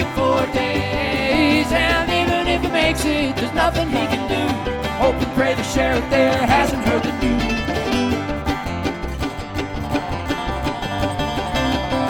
looking for days. And even if he makes it, there's nothing he can do. Hope and pray the sheriff there hasn't heard the news.